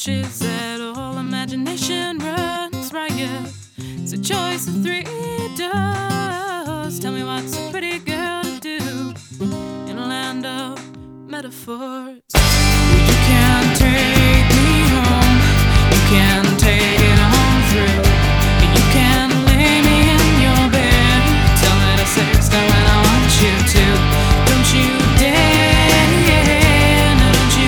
wishes that all imagination runs riot. It's a choice of three doors. Tell me what's a pretty girl to do in a land of metaphors.